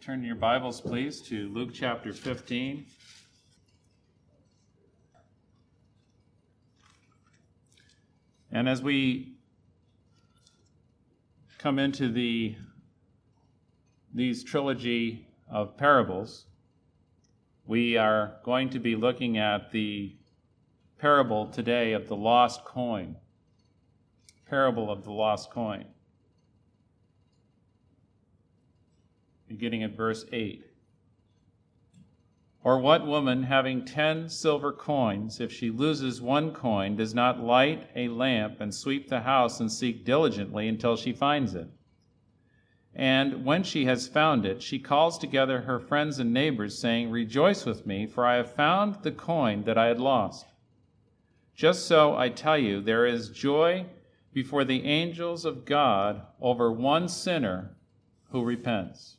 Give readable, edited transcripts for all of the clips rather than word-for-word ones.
Turn your Bibles, please, to Luke chapter 15. And as we come into these trilogy of parables, we are going to be looking at the parable today of the lost coin. Parable of the lost coin. Beginning at verse 8. Or what woman, having 10 silver coins, if she loses one coin, does not light a lamp and sweep the house and seek diligently until she finds it? And when she has found it, she calls together her friends and neighbors, saying, "Rejoice with me, for I have found the coin that I had lost." Just so, I tell you, there is joy before the angels of God over one sinner who repents.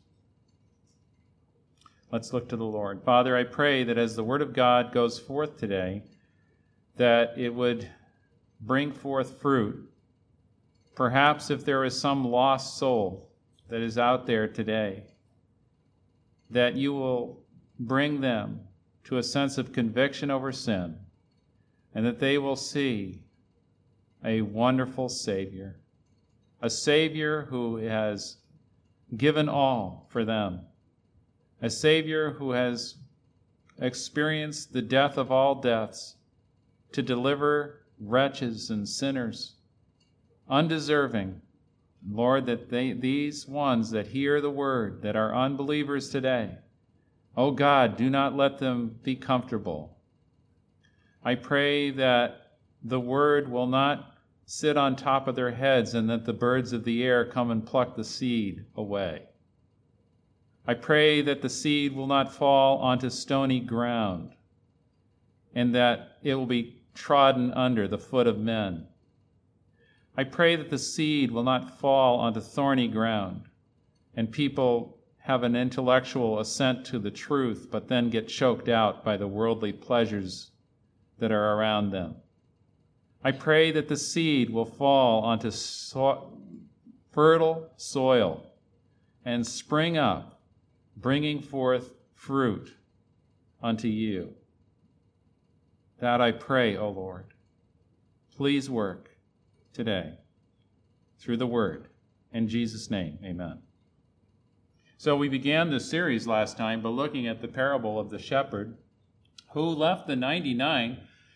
Let's look to the Lord. Father, I pray that as the Word of God goes forth today, that it would bring forth fruit. Perhaps if there is some lost soul that is out there today, that you will bring them to a sense of conviction over sin, and that they will see a wonderful Savior, a Savior who has given all for them, a Savior who has experienced the death of all deaths to deliver wretches and sinners, undeserving. Lord, that these ones that hear the word, that are unbelievers today, oh God, do not let them be comfortable. I pray that the word will not sit on top of their heads and that the birds of the air come and pluck the seed away. I pray that the seed will not fall onto stony ground and that it will be trodden under the foot of men. I pray that the seed will not fall onto thorny ground and people have an intellectual assent to the truth but then get choked out by the worldly pleasures that are around them. I pray that the seed will fall onto fertile soil and spring up, bringing forth fruit unto you. That I pray, O Lord. Please work today through the word. In Jesus' name, amen. So we began this series last time by looking at the parable of the shepherd who left the 99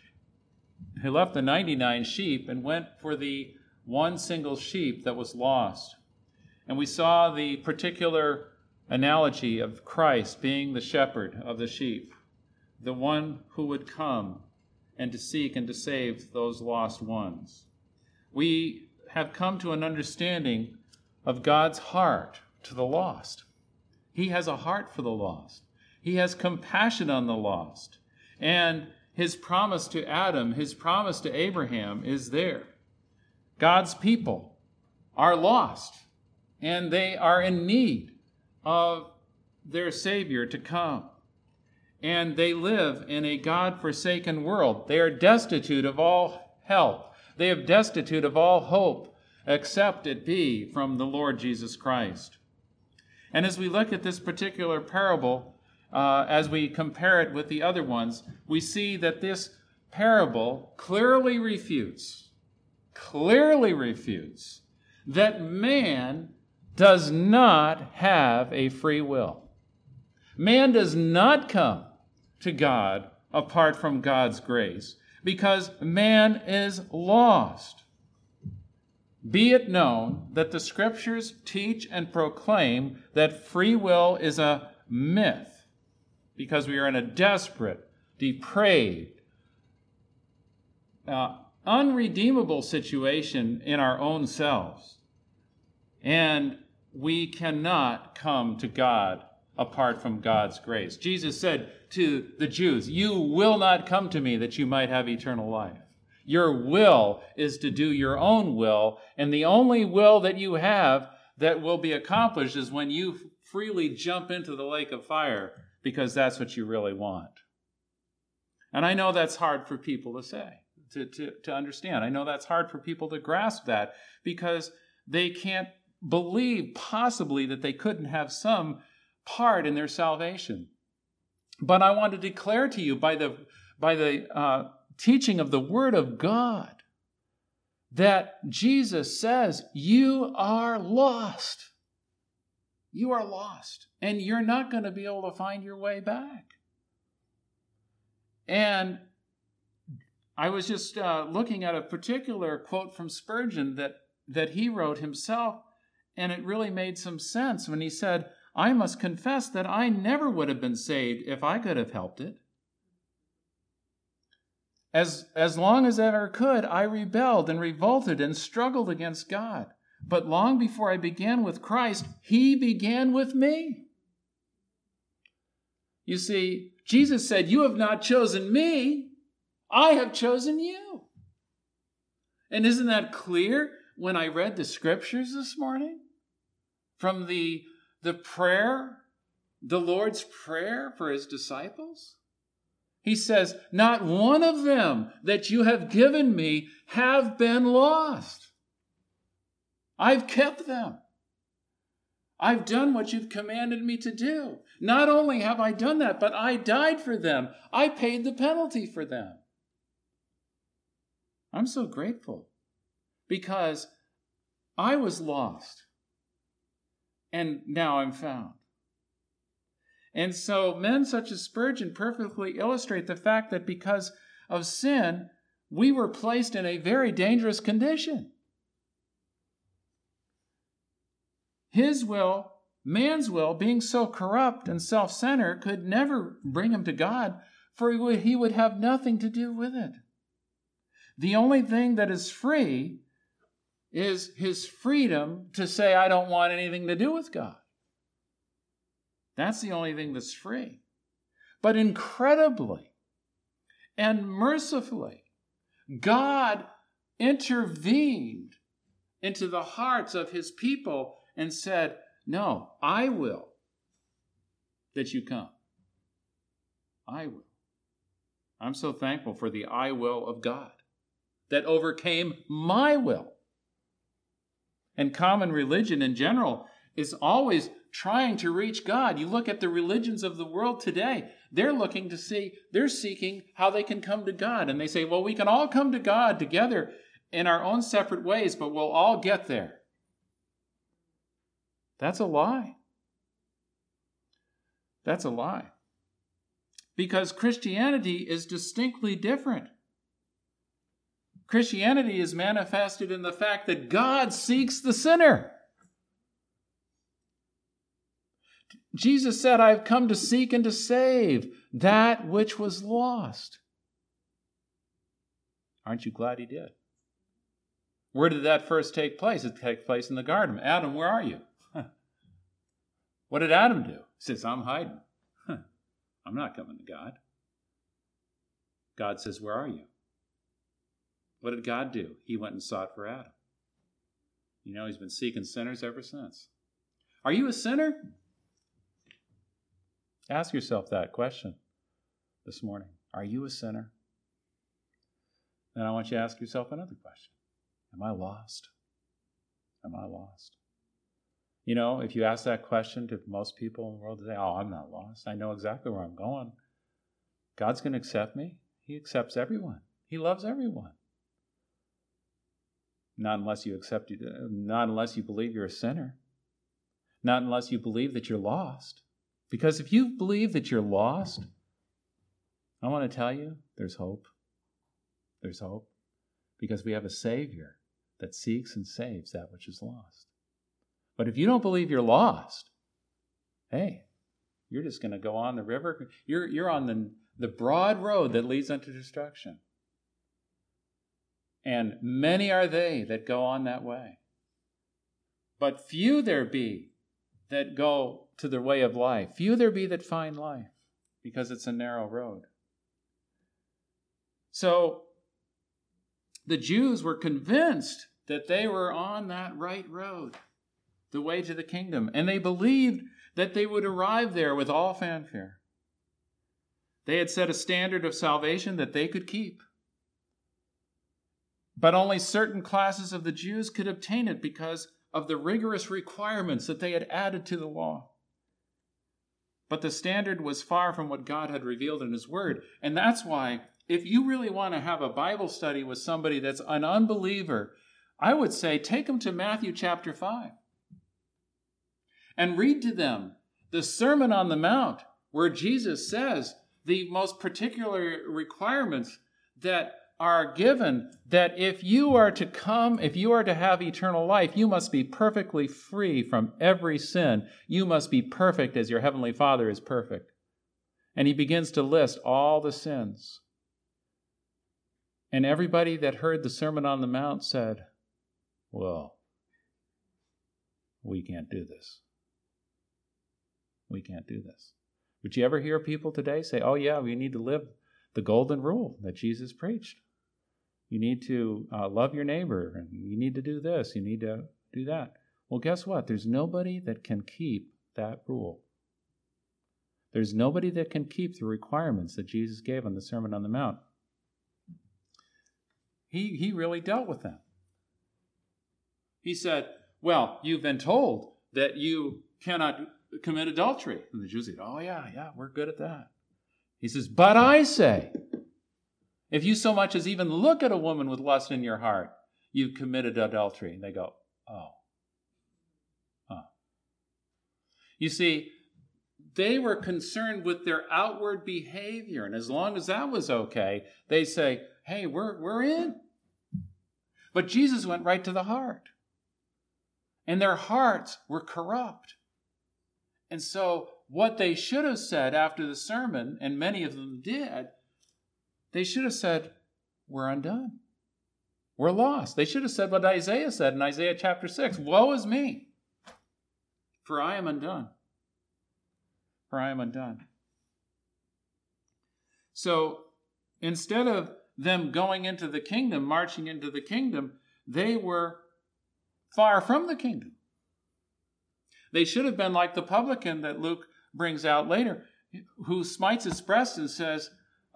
sheep and went for the one single sheep that was lost. And we saw the particular analogy of Christ being the shepherd of the sheep, the one who would come and to seek and to save those lost ones. We have come to an understanding of God's heart to the lost. He has a heart for the lost. He has compassion on the lost. And his promise to Adam, his promise to Abraham is there. God's people are lost, and they are in need of their Savior to come. And they live in a God-forsaken world. They are destitute of all help. They are destitute of all hope, except it be from the Lord Jesus Christ. And as we look at this particular parable, as we compare it with the other ones, we see that this parable clearly refutes that man does not have a free will. Man does not come to God apart from God's grace because man is lost. Be it known that the Scriptures teach and proclaim that free will is a myth because we are in a desperate, depraved, unredeemable situation in our own selves. And we cannot come to God apart from God's grace. Jesus said to the Jews, "You will not come to me that you might have eternal life." Your will is to do your own will, and the only will that you have that will be accomplished is when you freely jump into the lake of fire because that's what you really want. And I know that's hard for people to say, to understand. I know that's hard for people to grasp that because they can't believe possibly that they couldn't have some part in their salvation. But I want to declare to you by the teaching of the Word of God that Jesus says, you are lost. You are lost, and you're not going to be able to find your way back. And I was just looking at a particular quote from Spurgeon that he wrote himself, and it really made some sense when he said, I must confess that I never would have been saved if I could have helped it. As long as ever could, I rebelled and revolted and struggled against God. But long before I began with Christ, He began with me. You see, Jesus said, you have not chosen me, I have chosen you. And isn't that clear when I read the scriptures this morning? From the prayer, the Lord's Prayer for His disciples? He says, not one of them that you have given me have been lost. I've kept them. I've done what you've commanded me to do. Not only have I done that, but I died for them. I paid the penalty for them. I'm so grateful because I was lost and now I'm found. And so men such as Spurgeon perfectly illustrate the fact that because of sin, we were placed in a very dangerous condition. His will, man's will, being so corrupt and self-centered, could never bring him to God, for he would have nothing to do with it. The only thing that is free is his freedom to say, I don't want anything to do with God. That's the only thing that's free. But incredibly and mercifully, God intervened into the hearts of His people and said, no, I will that you come. I will. I'm so thankful for the I will of God that overcame my will. And common religion in general is always trying to reach God. You look at the religions of the world today, they're seeking how they can come to God. And they say, well, we can all come to God together in our own separate ways, but we'll all get there. That's a lie. That's a lie. Because Christianity is distinctly different. Christianity is manifested in the fact that God seeks the sinner. Jesus said, I've come to seek and to save that which was lost. Aren't you glad He did? Where did that first take place? It took place in the garden. Adam, where are you? What did Adam do? He says, I'm hiding. I'm not coming to God. God says, where are you? What did God do? He went and sought for Adam. You know, He's been seeking sinners ever since. Are you a sinner? Ask yourself that question this morning. Are you a sinner? Then I want you to ask yourself another question. Am I lost? Am I lost? You know, if you ask that question to most people in the world today, oh, I'm not lost. I know exactly where I'm going. God's going to accept me. He accepts everyone. He loves everyone. Not unless you believe you're a sinner. Not unless you believe that you're lost. Because if you believe that you're lost, I want to tell you, there's hope. There's hope. Because we have a Savior that seeks and saves that which is lost. But if you don't believe you're lost, hey, you're just going to go on the river. You're on the broad road that leads unto destruction. And many are they that go on that way. But few there be that go to the way of life. Few there be that find life, because it's a narrow road. So the Jews were convinced that they were on that right road, the way to the kingdom, and they believed that they would arrive there with all fanfare. They had set a standard of salvation that they could keep. But only certain classes of the Jews could obtain it because of the rigorous requirements that they had added to the law. But the standard was far from what God had revealed in his word. And that's why, if you really want to have a Bible study with somebody that's an unbeliever, I would say take them to Matthew chapter 5 and read to them the Sermon on the Mount, where Jesus says the most particular requirements that are given, that if you are to have eternal life, you must be perfectly free from every sin. You must be perfect as your heavenly Father is perfect. And he begins to list all the sins. And everybody that heard the Sermon on the Mount said, well, we can't do this. We can't do this. Would you ever hear people today say, oh yeah, we need to live the golden rule that Jesus preached? You need to love your neighbor, and you need to do this, you need to do that. Well, guess what? There's nobody that can keep that rule. There's nobody that can keep the requirements that Jesus gave on the Sermon on the Mount. He really dealt with them. He said, well, you've been told that you cannot commit adultery. And the Jews said, oh yeah, we're good at that. He says, but I say, if you so much as even look at a woman with lust in your heart, you've committed adultery. And they go, oh. You see, they were concerned with their outward behavior. And as long as that was okay, they say, hey, we're in. But Jesus went right to the heart. And their hearts were corrupt. And so what they should have said after the sermon, and many of them did, they should have said, we're undone. We're lost. They should have said what Isaiah said in Isaiah chapter 6. Woe is me, for I am undone. For I am undone. So instead of them going into the kingdom, marching into the kingdom, they were far from the kingdom. They should have been like the publican that Luke brings out later, who smites his breast and says,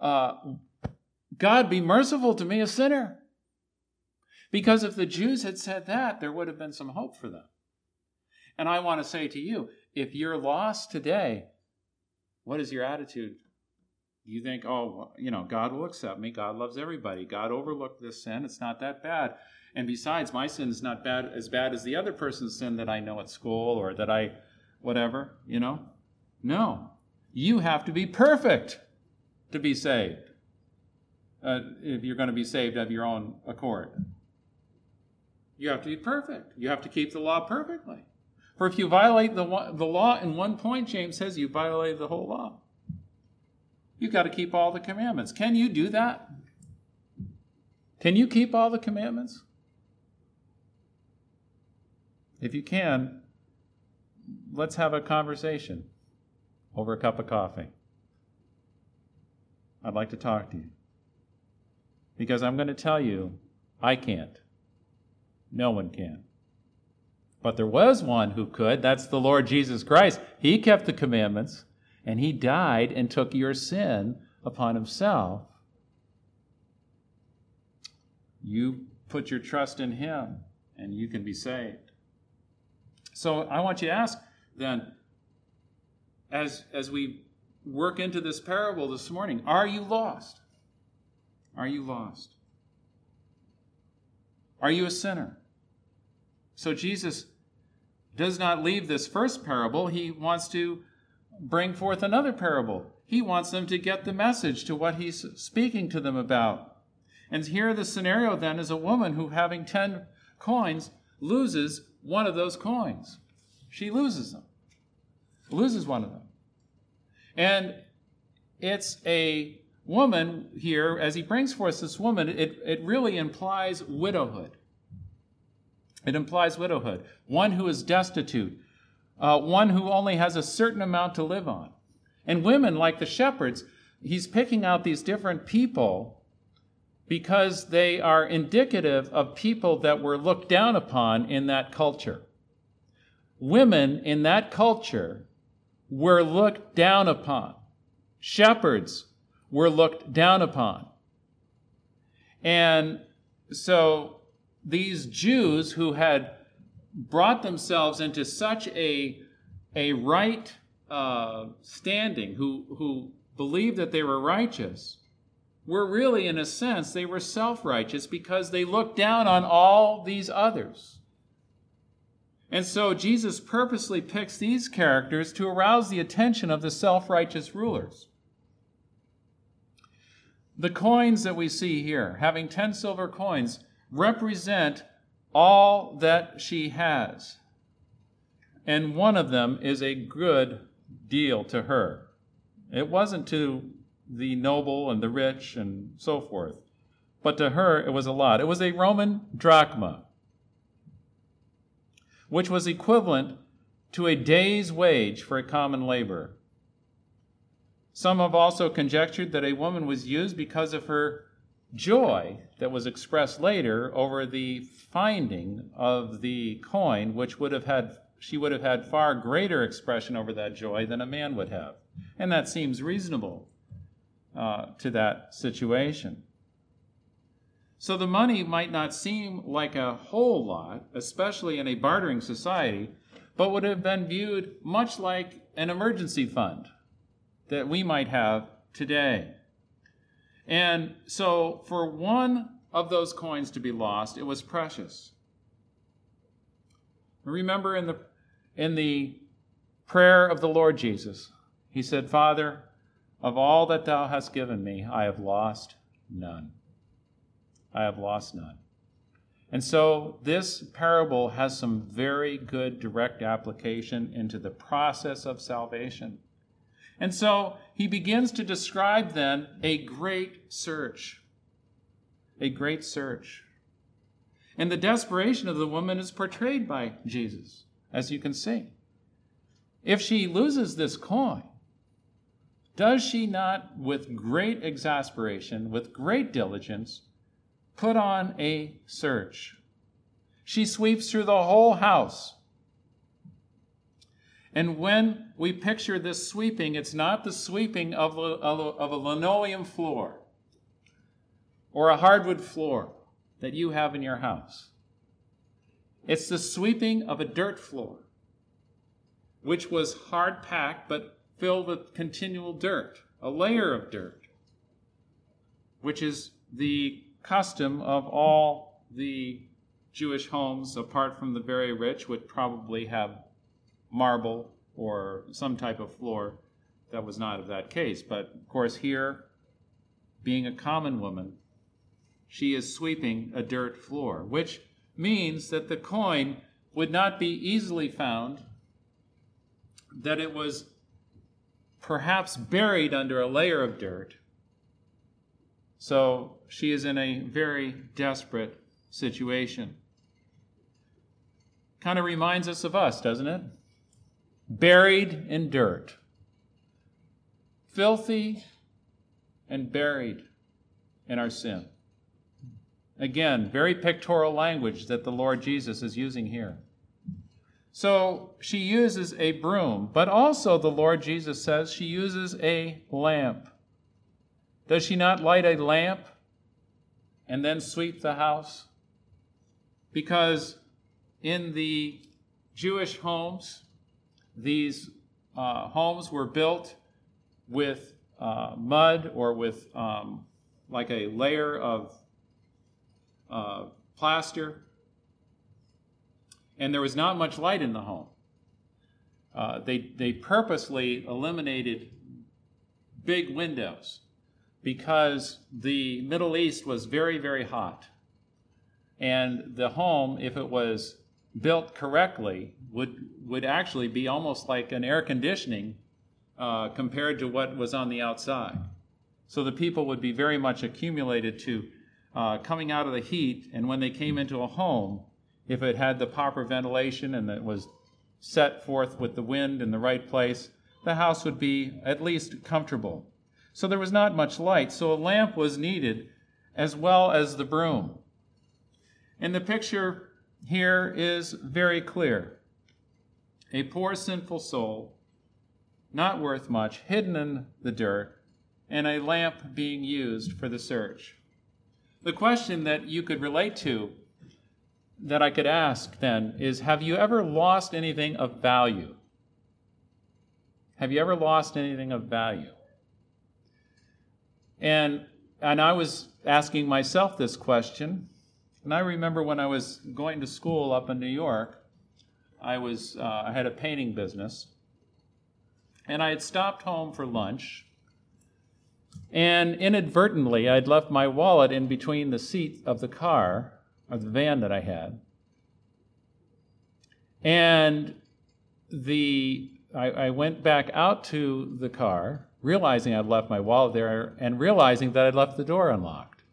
God, be merciful to me, a sinner. Because if the Jews had said that, there would have been some hope for them. And I want to say to you, if you're lost today, what is your attitude? Do you think, God will accept me. God loves everybody. God overlooked this sin. It's not that bad. And besides, my sin is not as bad as the other person's sin that I know at school or that I, whatever, No. You have to be perfect to be saved. If you're going to be saved of your own accord. You have to be perfect. You have to keep the law perfectly. For if you violate the law in one point, James says, you violate the whole law. You've got to keep all the commandments. Can you do that? Can you keep all the commandments? If you can, let's have a conversation over a cup of coffee. I'd like to talk to you. Because I'm going to tell you, I can't. No one can. But there was one who could. That's the Lord Jesus Christ. He kept the commandments, and he died and took your sin upon himself. You put your trust in him, and you can be saved. So I want you to ask then, as we work into this parable this morning, are you lost? Are you lost? Are you a sinner? So Jesus does not leave this first parable. He wants to bring forth another parable. He wants them to get the message to what he's speaking to them about. And here the scenario then is a woman who, having 10 coins, loses one of those coins. She loses them. Loses one of them. And it's a woman here, as he brings forth this woman, it really implies widowhood. It implies widowhood. One who is destitute. One who only has a certain amount to live on. And women, like the shepherds, he's picking out these different people because they are indicative of people that were looked down upon in that culture. Women in that culture were looked down upon. Shepherds were looked down upon. And so these Jews who had brought themselves into such a right standing, who believed that they were righteous, were really, in a sense, they were self-righteous because they looked down on all these others. And so Jesus purposely picks these characters to arouse the attention of the self-righteous rulers. The coins that we see here, having 10 silver coins, represent all that she has. And one of them is a good deal to her. It wasn't to the noble and the rich and so forth, but to her it was a lot. It was a Roman drachma, which was equivalent to a day's wage for a common laborer. Some have also conjectured that a woman was used because of her joy that was expressed later over the finding of the coin, which she would have had far greater expression over that joy than a man would have. And that seems reasonable to that situation. So the money might not seem like a whole lot, especially in a bartering society, but would have been viewed much like an emergency fund that we might have today. And so for one of those coins to be lost, it was precious. Remember in the prayer of the Lord Jesus, he said, "Father, of all that thou hast given me, I have lost none." I have lost none. And so this parable has some very good direct application into the process of salvation. And so he begins to describe then a great search. A great search. And the desperation of the woman is portrayed by Jesus, as you can see. If she loses this coin, does she not, with great exasperation, with great diligence, put on a search? She sweeps through the whole house. And when we picture this sweeping, it's not the sweeping of a linoleum floor or a hardwood floor that you have in your house. It's the sweeping of a dirt floor, which was hard packed but filled with continual dirt, a layer of dirt, which is the custom of all the Jewish homes, apart from the very rich, would probably have marble or some type of floor. That was not of that case. But of course here, being a common woman, she is sweeping a dirt floor, which means that the coin would not be easily found, that it was perhaps buried under a layer of dirt. So she is in a very desperate situation. Kind of reminds us of us, doesn't it? Buried in dirt. Filthy and buried in our sin. Again, very pictorial language that the Lord Jesus is using here. So she uses a broom, but also the Lord Jesus says she uses a lamp. Does she not light a lamp and then sweep the house? Because in the Jewish homes, these homes were built with mud or with like a layer of plaster, and there was not much light in the home. They purposely eliminated big windows because the Middle East was very, very hot. And the home, if it was built correctly, would actually be almost like an air conditioning compared to what was on the outside. So the people would be very much accumulated to coming out of the heat, and when they came into a home, if it had the proper ventilation and it was set forth with the wind in the right place, the house would be at least comfortable. So there was not much light, so a lamp was needed as well as the broom. And the picture here is very clear. A poor sinful soul, not worth much, hidden in the dirt, and a lamp being used for the search. The question that you could relate to, that I could ask then, is have you ever lost anything of value? Have you ever lost anything of value? And I was asking myself this question, and I remember when I was going to school up in New York, I had a painting business, and I had stopped home for lunch, and inadvertently I'd left my wallet in between the seat of the car, or the van that I had, and I went back out to the car, realizing I'd left my wallet there, and realizing that I'd left the door unlocked.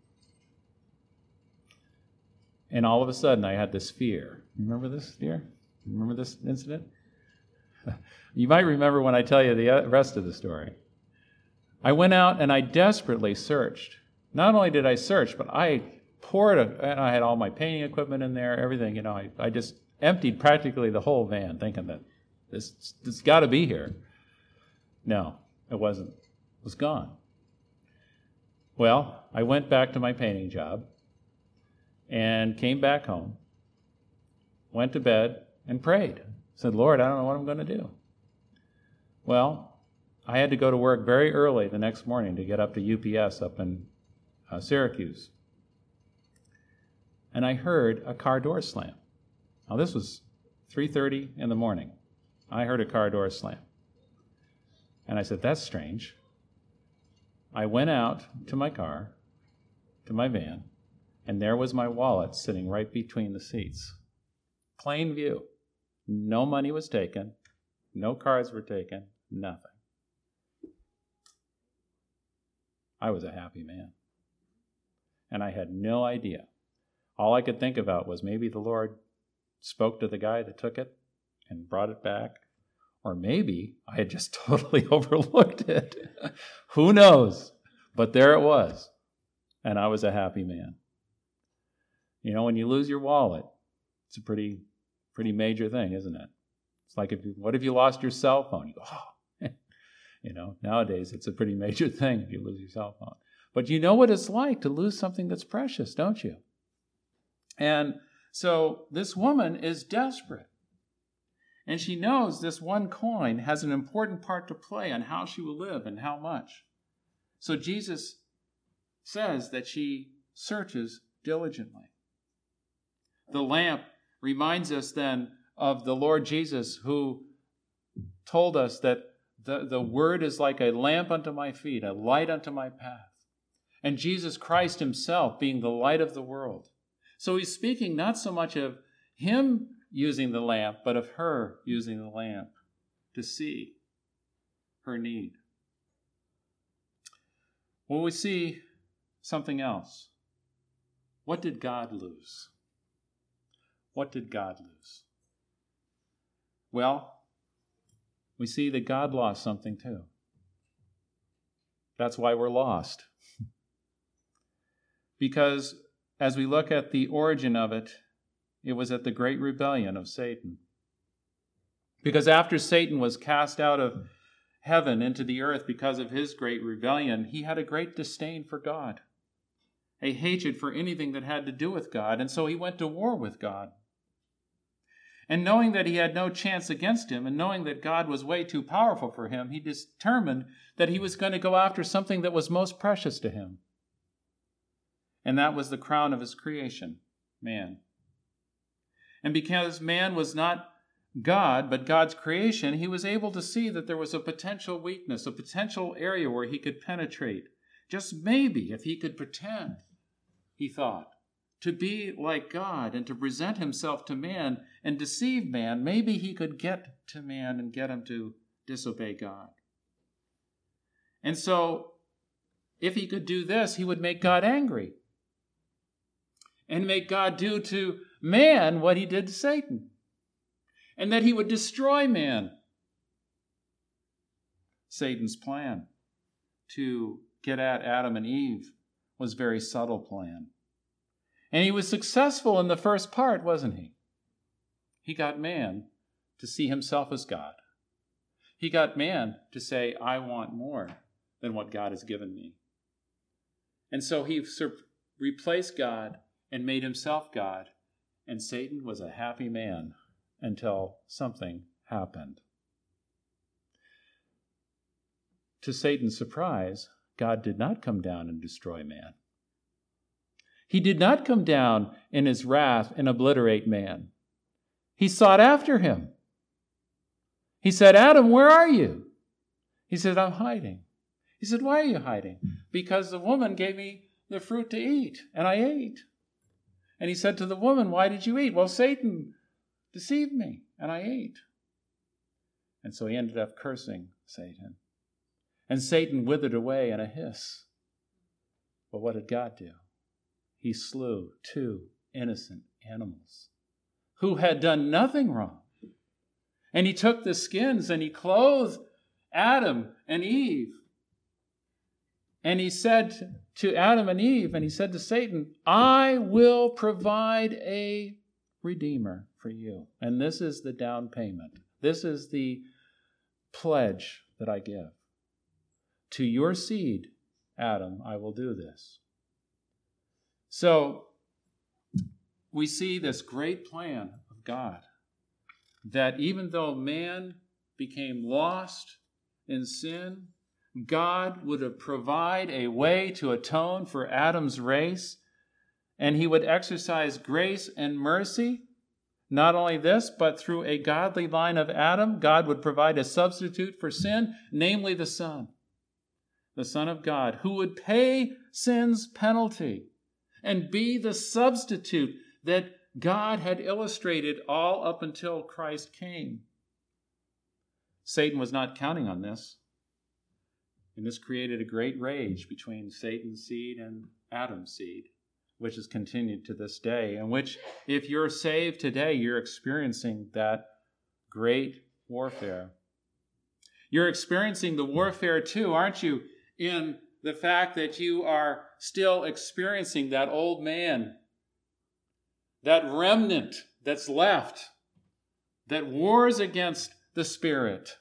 And all of a sudden, I had this fear. Remember this, dear? Remember this incident? You might remember when I tell you the rest of the story. I went out and I desperately searched. Not only did I search, but I and I had all my painting equipment in there, everything. I just emptied practically the whole van, thinking that this got to be here. No, it wasn't. It was gone. Well, I went back to my painting job and came back home, went to bed, and prayed. Said, Lord, I don't know what I'm going to do. Well, I had to go to work very early the next morning to get up to UPS up in Syracuse. And I heard a car door slam. Now, this was 3:30 in the morning. I heard a car door slam. And I said, that's strange. I went out to my car, to my van, and there was my wallet sitting right between the seats. Plain view. No money was taken. No cards were taken. Nothing. I was a happy man. And I had no idea. All I could think about was maybe the Lord spoke to the guy that took it and brought it back. Or maybe I had just totally overlooked it. Who knows? But there it was. And I was a happy man. When you lose your wallet, it's a pretty major thing, isn't it? It's like, what if you lost your cell phone? You go, oh. Nowadays it's a pretty major thing if you lose your cell phone. But you know what it's like to lose something that's precious, don't you? And so this woman is desperate. And she knows this one coin has an important part to play on how she will live and how much. So Jesus says that she searches diligently. The lamp reminds us then of the Lord Jesus, who told us that the word is like a lamp unto my feet, a light unto my path. And Jesus Christ himself being the light of the world. So he's speaking not so much of him using the lamp, but of her using the lamp to see her need. Well, we see something else. What did God lose? What did God lose? Well, we see that God lost something too. That's why we're lost. Because as we look at the origin of it, it was at the great rebellion of Satan. Because after Satan was cast out of heaven into the earth because of his great rebellion, he had a great disdain for God, a hatred for anything that had to do with God, and so he went to war with God. And knowing that he had no chance against him, and knowing that God was way too powerful for him, he determined that he was going to go after something that was most precious to him. And that was the crown of his creation, man. And because man was not God, but God's creation, he was able to see that there was a potential weakness, a potential area where he could penetrate. Just maybe if he could pretend, he thought, to be like God and to present himself to man and deceive man, maybe he could get to man and get him to disobey God. And so, if he could do this, he would make God angry and make God do to man what he did to Satan, and that he would destroy man. Satan's plan to get at Adam and Eve was a very subtle plan. And he was successful in the first part, wasn't he? He got man to see himself as God. He got man to say, I want more than what God has given me. And so he replaced God and made himself God. And Satan was a happy man until something happened. to Satan's surprise, God did not come down and destroy man. He did not come down in his wrath and obliterate man. He sought after him. He said, Adam, where are you? He said, I'm hiding. He said, why are you hiding? Because the woman gave me the fruit to eat, and I ate. And he said to the woman, why did you eat? Well, Satan deceived me, and I ate. And so he ended up cursing Satan. And Satan withered away in a hiss. But what did God do? He slew 2 innocent animals who had done nothing wrong. And he took the skins and he clothed Adam and Eve. And he said to Adam and Eve, and he said to Satan, I will provide a redeemer for you. And this is the down payment. This is the pledge that I give. To your seed, Adam, I will do this. So we see this great plan of God, that even though man became lost in sin, God would provide a way to atone for Adam's race, and he would exercise grace and mercy. Not only this, but through a godly line of Adam, God would provide a substitute for sin, namely the Son of God, who would pay sin's penalty and be the substitute that God had illustrated all up until Christ came. Satan was not counting on this. And this created a great rage between Satan's seed and Adam's seed, which has continued to this day, and which, if you're saved today, you're experiencing that great warfare. You're experiencing the warfare too, aren't you, in the fact that you are still experiencing that old man, that remnant that's left, that wars against the Spirit.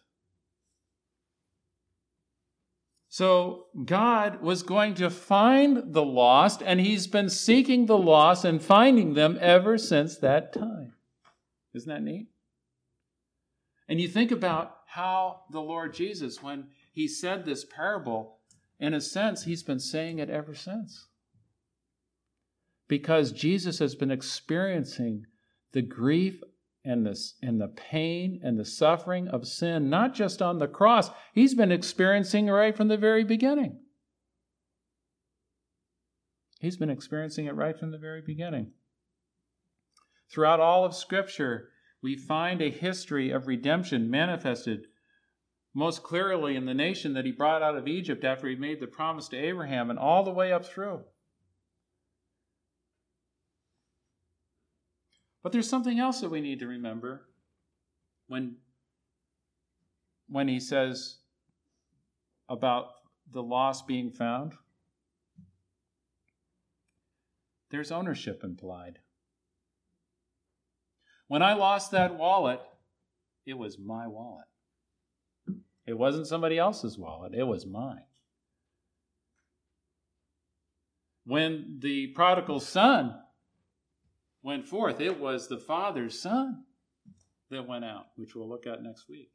So God was going to find the lost, and he's been seeking the lost and finding them ever since that time. Isn't that neat? And you think about how the Lord Jesus, when he said this parable, in a sense, he's been saying it ever since. Because Jesus has been experiencing the grief and the pain and the suffering of sin, not just on the cross. He's been experiencing right from the very beginning. He's been experiencing it right from the very beginning. Throughout all of Scripture, we find a history of redemption manifested most clearly in the nation that he brought out of Egypt after he made the promise to Abraham, and all the way up through. But there's something else that we need to remember when he says about the lost being found. There's ownership implied. When I lost that wallet, it was my wallet. It wasn't somebody else's wallet. It was mine. When the prodigal son went forth, it was the father's son that went out, which we'll look at next week.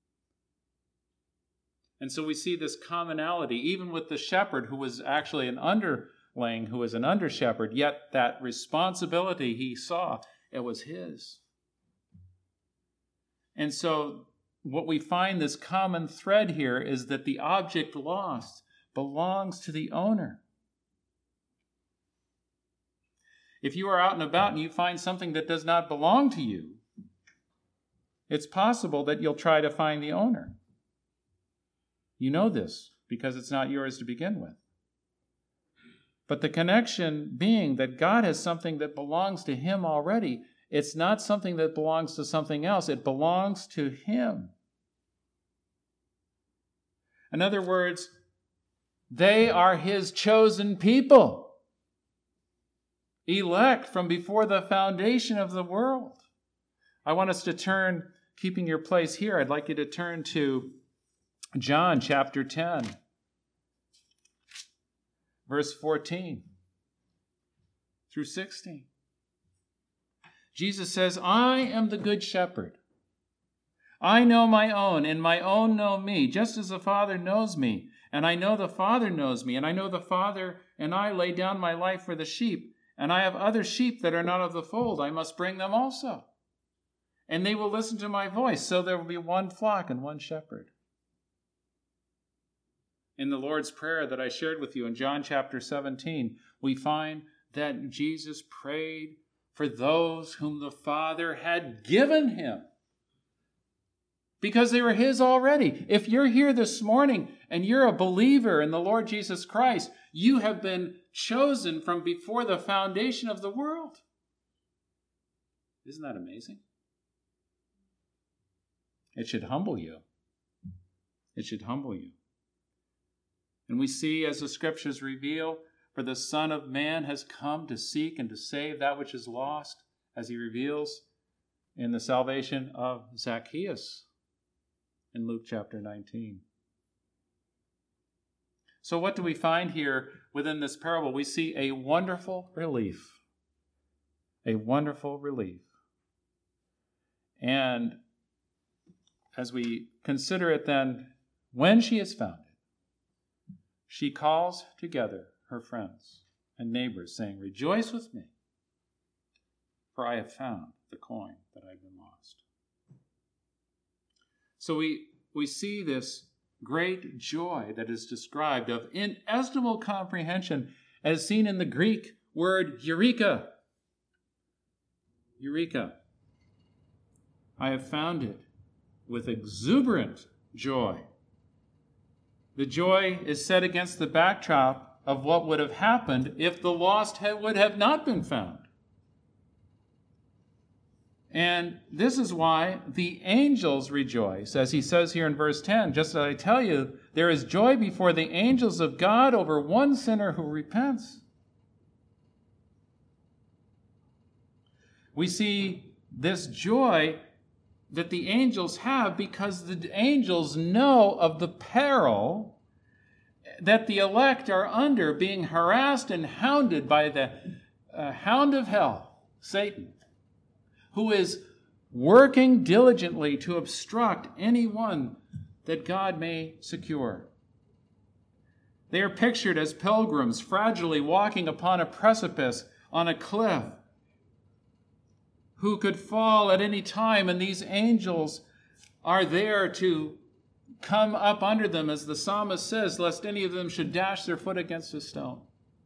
And so we see this commonality, even with the shepherd who was actually an underling, who was an under-shepherd, yet that responsibility he saw, it was his. And so what we find, this common thread here, is that the object lost belongs to the owner. If you are out and about and you find something that does not belong to you, it's possible that you'll try to find the owner. You know this because it's not yours to begin with. But the connection being that God has something that belongs to him already. It's not something that belongs to something else. It belongs to him. In other words, they are his chosen people, elect from before the foundation of the world. I want us to turn, keeping your place here, I'd like you to turn to John chapter 10, verse 14 through 16. Jesus says, I am the good shepherd. I know my own, and my own know me, just as the Father knows me. And I know the Father knows me, and I know the Father, and I lay down my life for the sheep. And I have other sheep that are not of the fold. I must bring them also. And they will listen to my voice, so there will be one flock and one shepherd. In the Lord's Prayer that I shared with you in John chapter 17, we find that Jesus prayed for those whom the Father had given him, because they were his already. If you're here this morning and you're a believer in the Lord Jesus Christ, you have been chosen from before the foundation of the world. Isn't that amazing? It should humble you. It should humble you. And we see, as the Scriptures reveal, for the Son of Man has come to seek and to save that which is lost, as he reveals in the salvation of Zacchaeus in Luke chapter 19. So what do we find here within this parable? We see a wonderful relief. A wonderful relief. And as we consider it then, when she is found, she calls together her friends and neighbors, saying, "Rejoice with me, for I have found the coin that I've been lost." So we see this great joy that is described of inestimable comprehension as seen in the Greek word eureka. Eureka. I have found it with exuberant joy. The joy is set against the backdrop of what would have happened if the lost would have not been found. And this is why the angels rejoice, as he says here in verse 10, just as I tell you, there is joy before the angels of God over one sinner who repents. We see this joy that the angels have because the angels know of the peril that the elect are under, being harassed and hounded by the hound of hell, Satan, who is working diligently to obstruct anyone that God may secure. They are pictured as pilgrims fragilely walking upon a precipice on a cliff, who could fall at any time, and these angels are there to come up under them, as the psalmist says, lest any of them should dash their foot against a stone.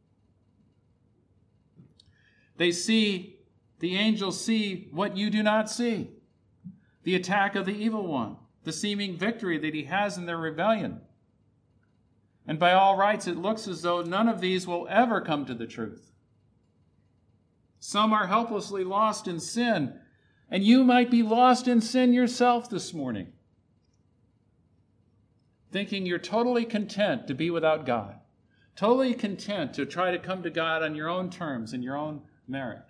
The angels see what you do not see, the attack of the evil one, the seeming victory that he has in their rebellion. And by all rights, it looks as though none of these will ever come to the truth. Some are helplessly lost in sin, and you might be lost in sin yourself this morning, thinking you're totally content to be without God, totally content to try to come to God on your own terms and your own merit.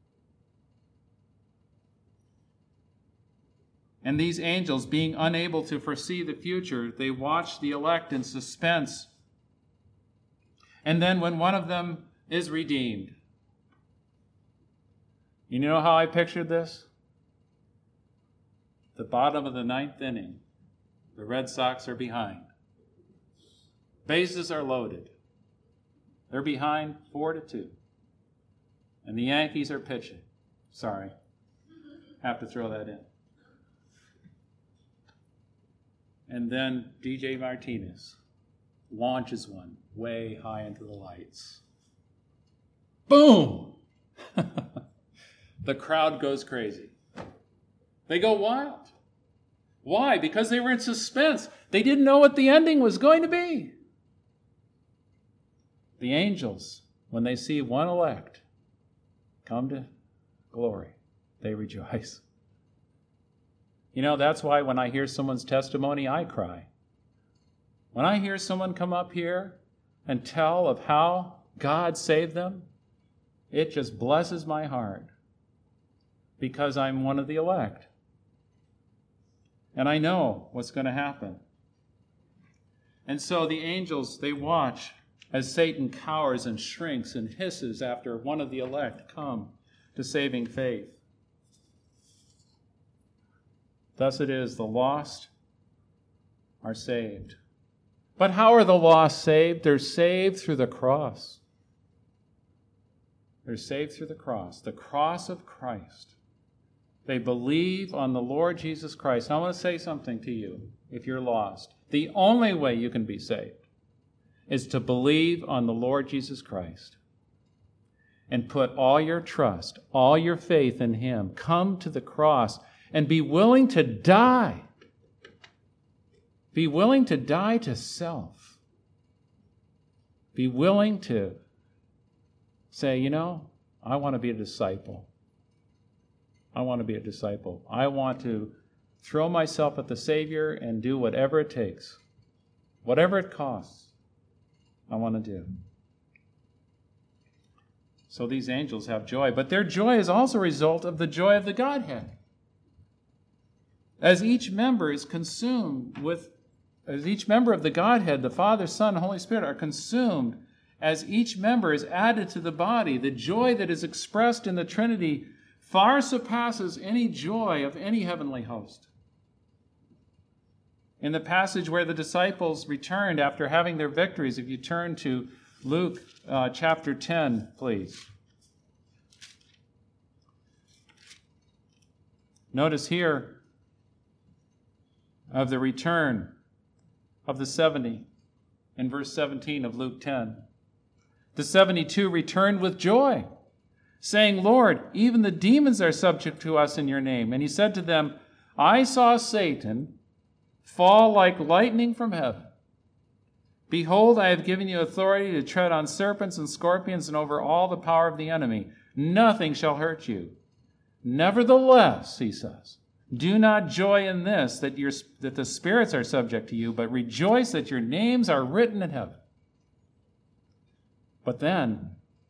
And these angels, being unable to foresee the future, they watch the elect in suspense. And then when one of them is redeemed, you know how I pictured this? The bottom of the ninth inning. The Red Sox are behind. Bases are loaded. They're behind 4-2. And the Yankees are pitching. Sorry. Have to throw that in. And then DJ Martinez launches one way high into the lights. Boom! The crowd goes crazy. They go wild. Why? Because they were in suspense. They didn't know what the ending was going to be. The angels, when they see one elect come to glory, they rejoice. You know, that's why when I hear someone's testimony, I cry. When I hear someone come up here and tell of how God saved them, it just blesses my heart because I'm one of the elect. And I know what's going to happen. And so the angels, they watch as Satan cowers and shrinks and hisses after one of the elect come to saving faith. Thus it is, the lost are saved. But how are the lost saved? They're saved through the cross. They're saved through the cross of Christ. They believe on the Lord Jesus Christ. I want to say something to you if you're lost. The only way you can be saved is to believe on the Lord Jesus Christ and put all your trust, all your faith in Him. Come to the cross and be willing to die. Be willing to die to self. Be willing to say, I want to be a disciple. I want to be a disciple. I want to throw myself at the Savior and do whatever it takes. Whatever it costs, I want to do. So these angels have joy, but their joy is also a result of the joy of the Godhead. As each member of the Godhead, the Father, Son, and Holy Spirit are consumed, as each member is added to the body, the joy that is expressed in the Trinity far surpasses any joy of any heavenly host. In the passage where the disciples returned after having their victories, if you turn to Luke chapter 10, please. Notice here of the return of the 70 in verse 17 of Luke 10. The 72 returned with joy, saying, Lord, even the demons are subject to us in your name. And he said to them, I saw Satan fall like lightning from heaven. Behold, I have given you authority to tread on serpents and scorpions and over all the power of the enemy. Nothing shall hurt you. Nevertheless, he says, do not joy in this, that the spirits are subject to you, but rejoice that your names are written in heaven. But then,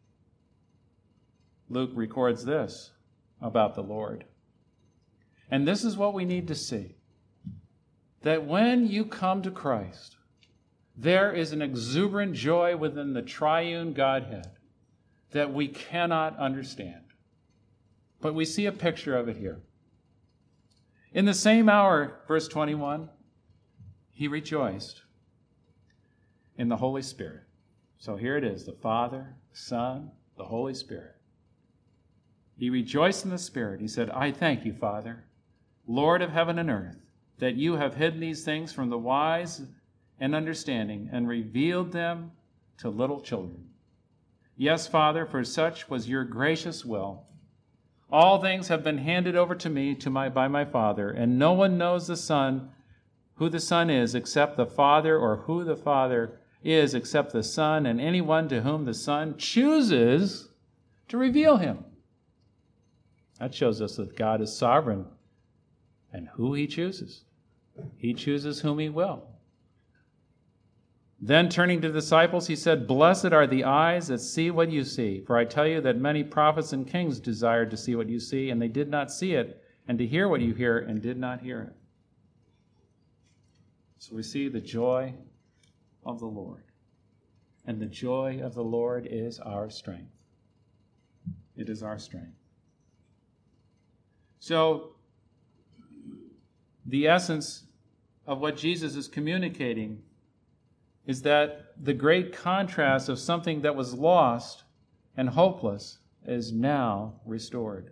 Luke records this about the Lord. And this is what we need to see. That when you come to Christ, there is an exuberant joy within the triune Godhead that we cannot understand. But we see a picture of it here. In the same hour, verse 21, he rejoiced in the Holy Spirit. So here it is, the Father, the Son, the Holy Spirit. He rejoiced in the Spirit. He said, I thank you, Father, Lord of heaven and earth, that you have hidden these things from the wise and understanding and revealed them to little children. Yes, Father, for such was your gracious will. All things have been handed over to me by my Father, and no one knows the Son, who the Son is, except the Father, or who the Father is, except the Son, and anyone to whom the Son chooses to reveal him. That shows us that God is sovereign and who he chooses. He chooses whom he will. Then turning to the disciples, he said, Blessed are the eyes that see what you see. For I tell you that many prophets and kings desired to see what you see, and they did not see it, and to hear what you hear, and did not hear it. So we see the joy of the Lord. And the joy of the Lord is our strength. It is our strength. So, the essence of what Jesus is communicating is that the great contrast of something that was lost and hopeless is now restored.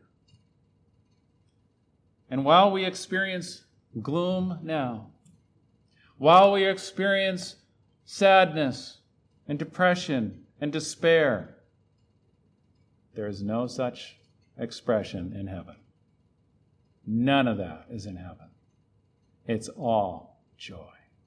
And while we experience gloom now, while we experience sadness and depression and despair, there is no such expression in heaven. None of that is in heaven. It's all joy.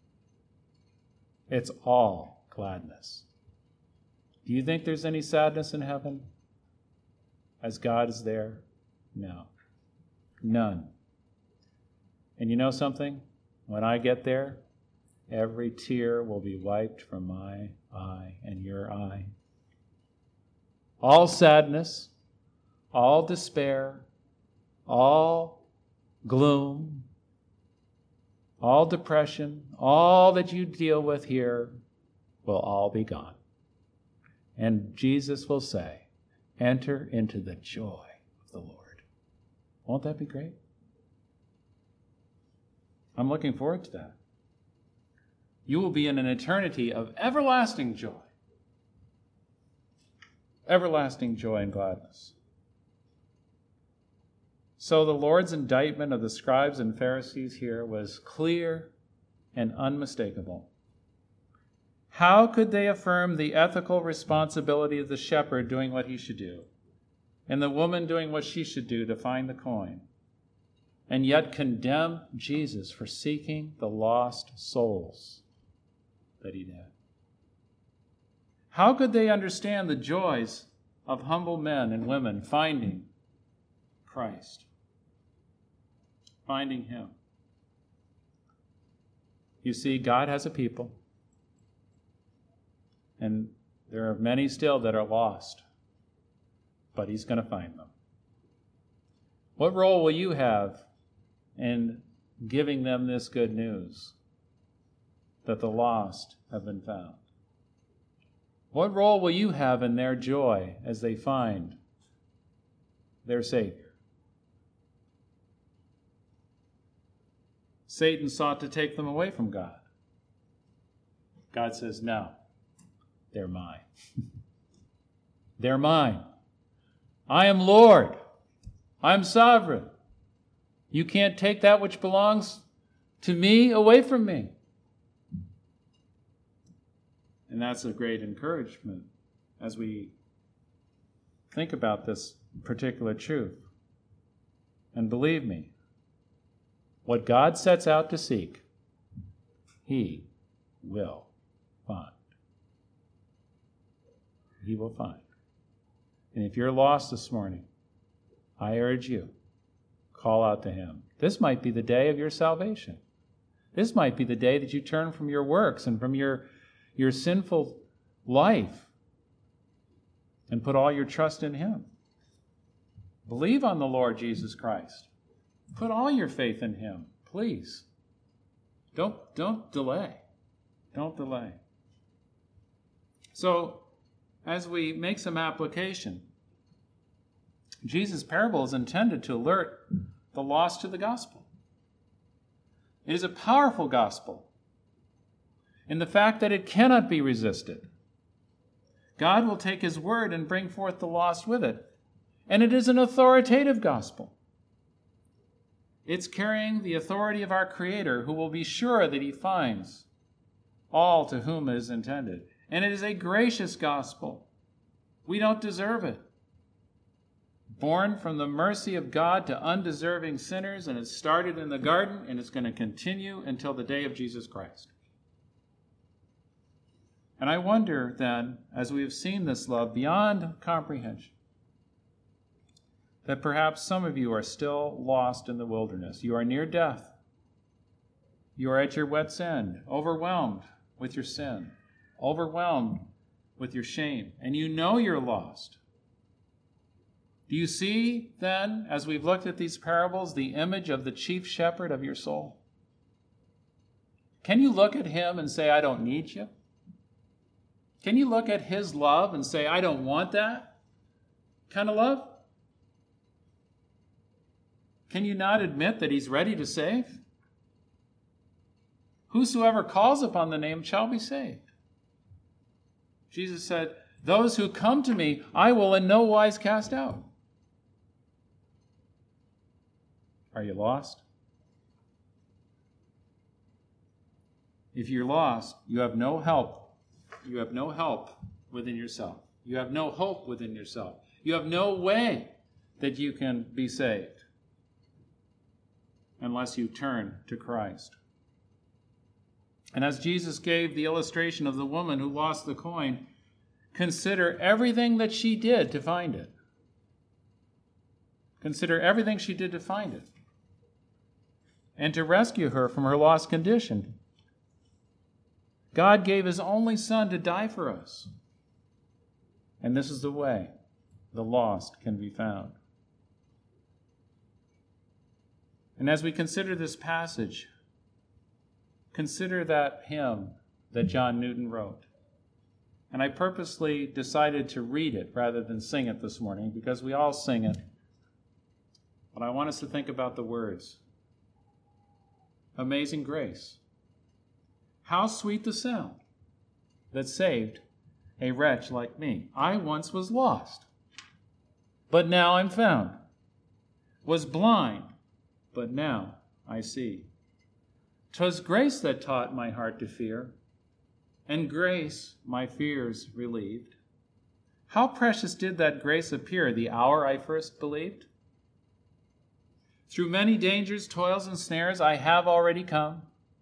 It's all gladness. Do you think there's any sadness in heaven as God is there? No. None. And you know something? When I get there, every tear will be wiped from my eye and your eye. All sadness, all despair, all gloom, all depression, all that you deal with here will all be gone. And Jesus will say, enter into the joy of the Lord. Won't that be great? I'm looking forward to that. You will be in an eternity of everlasting joy. Everlasting joy and gladness. So the Lord's indictment of the scribes and Pharisees here was clear and unmistakable. How could they affirm the ethical responsibility of the shepherd doing what he should do, and the woman doing what she should do to find the coin, and yet condemn Jesus for seeking the lost souls that he did? How could they understand the joys of humble men and women finding Christ, finding him? You see, God has a people, and there are many still that are lost, but he's going to find them. What role will you have in giving them this good news that the lost have been found? What role will you have in their joy as they find their Savior? Satan sought to take them away from God. God says, no, they're mine. They're mine. I am Lord. I'm sovereign. You can't take that which belongs to me away from me. And that's a great encouragement as we think about this particular truth. And believe me, what God sets out to seek, he will find. He will find. And if you're lost this morning, I urge you, call out to him. This might be the day of your salvation. This might be the day that you turn from your works and from your sinful life and put all your trust in him. Believe on the Lord Jesus Christ. Put all your faith in him, please. Don't delay. Don't delay. So, as we make some application, Jesus' parable is intended to alert the lost to the gospel. It is a powerful gospel in the fact that it cannot be resisted. God will take his word and bring forth the lost with it. And it is an authoritative gospel. It's carrying the authority of our Creator, who will be sure that he finds all to whom it is intended. And it is a gracious gospel. We don't deserve it. Born from the mercy of God to undeserving sinners, and it started in the garden, and it's going to continue until the day of Jesus Christ. And I wonder then, as we have seen this love beyond comprehension, that perhaps some of you are still lost in the wilderness. You are near death. You are at your wit's end, overwhelmed with your sin, overwhelmed with your shame, and you know you're lost. Do you see, then, as we've looked at these parables, the image of the chief shepherd of your soul? Can you look at him and say, I don't need you? Can you look at his love and say, I don't want that kind of love? Can you not admit that he's ready to save? Whosoever calls upon the name shall be saved. Jesus said, those who come to me, I will in no wise cast out. Are you lost? If you're lost, you have no help. You have no help within yourself. You have no hope within yourself. You have no way that you can be saved unless you turn to Christ. And as Jesus gave the illustration of the woman who lost the coin, consider everything that she did to find it. Consider everything she did to find it and to rescue her from her lost condition. God gave his only Son to die for us. And this is the way the lost can be found. And as we consider this passage, consider that hymn that John Newton wrote. And I purposely decided to read it rather than sing it this morning because we all sing it. But I want us to think about the words. Amazing grace. How sweet the sound that saved a wretch like me. I once was lost, but now I'm found. Was blind, but now I see. 'Twas grace that taught my heart to fear, and grace my fears relieved. How precious did that grace appear the hour I first believed? Through many dangers, toils, and snares I have already come.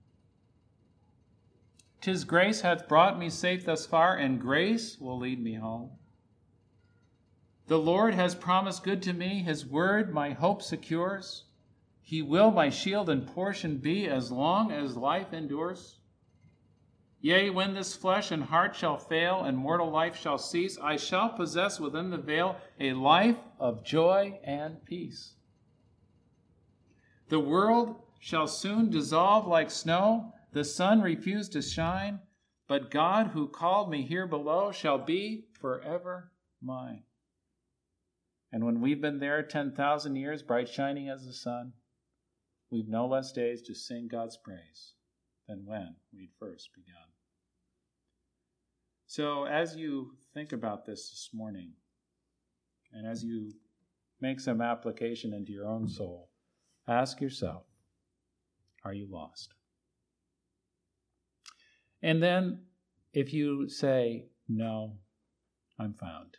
'Tis grace hath brought me safe thus far, and grace will lead me home. The Lord has promised good to me, his word my hope secures. He will my shield and portion be as long as life endures. Yea, when this flesh and heart shall fail, and mortal life shall cease, I shall possess within the veil a life of joy and peace. The world shall soon dissolve like snow, the sun refuse to shine, but God who called me here below shall be forever mine. And when we've been there 10,000 years, bright shining as the sun, we've no less days to sing God's praise than when we'd first begun. So as you think about this morning, and as you make some application into your own soul, ask yourself, are you lost? And then if you say, no, I'm found,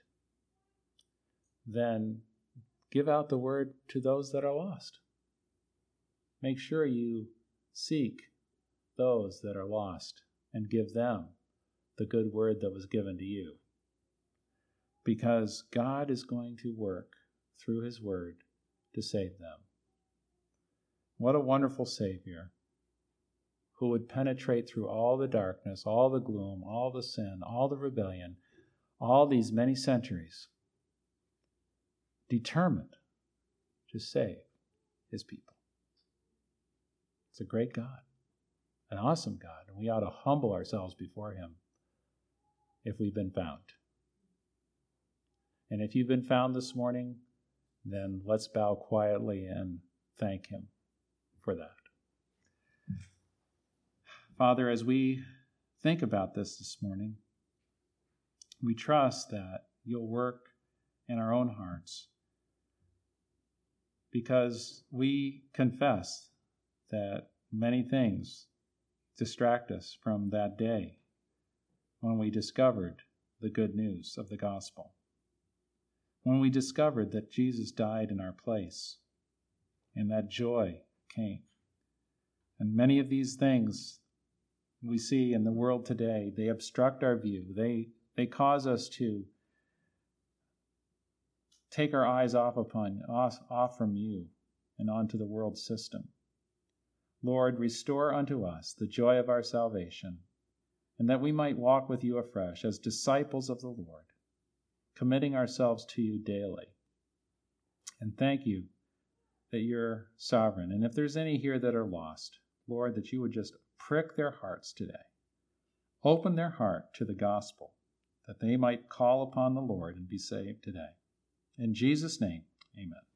then give out the word to those that are lost. Make sure you seek those that are lost and give them the good word that was given to you. Because God is going to work through his word to save them. What a wonderful Savior who would penetrate through all the darkness, all the gloom, all the sin, all the rebellion, all these many centuries, determined to save his people. It's a great God, an awesome God, and we ought to humble ourselves before him if we've been found. And if you've been found this morning, then let's bow quietly and thank him for that. Father, as we think about this morning, we trust that you'll work in our own hearts, because we confess that many things distract us from that day when we discovered the good news of the gospel, when we discovered that Jesus died in our place, and that joy came. And many of these things we see in the world today, they obstruct our view. They cause us to take our eyes off from you and onto the world system. Lord, restore unto us the joy of our salvation, and that we might walk with you afresh as disciples of the Lord, committing ourselves to you daily. And thank you that you're sovereign. And if there's any here that are lost, Lord, that you would just prick their hearts today. Open their heart to the gospel, that they might call upon the Lord and be saved today. In Jesus' name, amen.